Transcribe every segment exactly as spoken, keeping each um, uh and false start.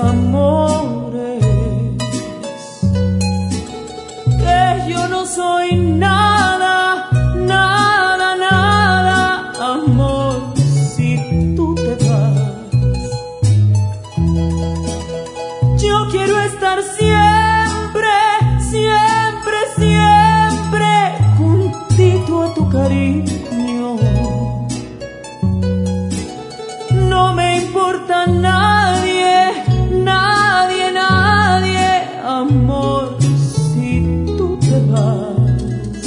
amores, que yo no soy nada, nada, nada, amor, si tú te vas. Yo quiero estar siempre, siempre, siempre juntito a tu cariño. No me importa nadie, nadie, nadie, amor, si tú te vas.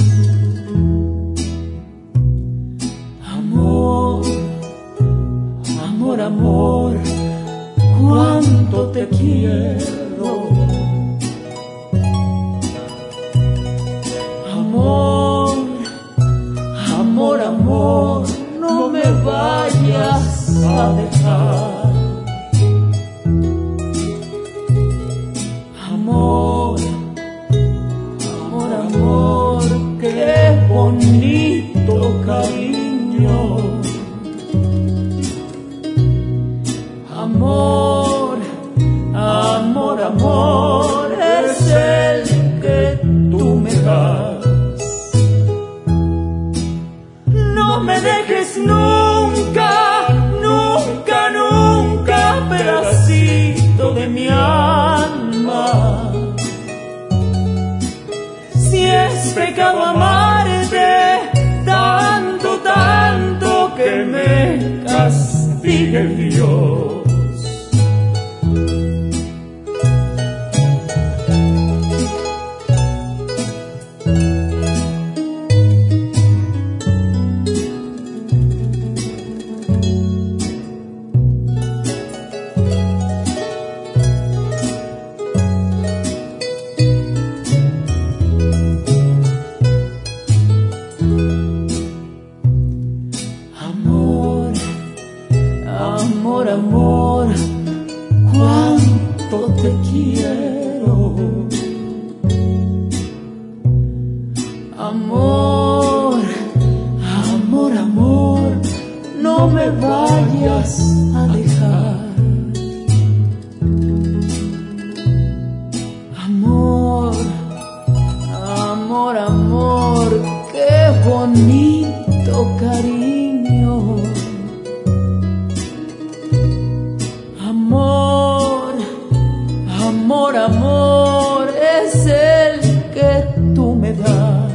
Amor, amor, amor, cuánto te quiero. Amor, amor, amor, no me vayas a dejar. Amor, amor, amor, qué bonito cariño. Amor, amor, amor, es el que tú me das. No me dejes nunca, nunca, nunca, pedacito de mi alma. Si es pecado amarte tanto, tanto, que me castigue Dios. Amor, amor, cuánto te quiero. Amor, amor, amor, no me vayas a dejar. Amor, amor, amor, qué bonito cariño. Amor, amor, amor, es el que tú me das.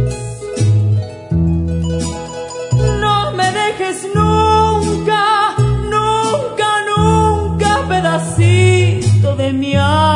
No me dejes nunca, nunca, nunca, pedacito de mi alma.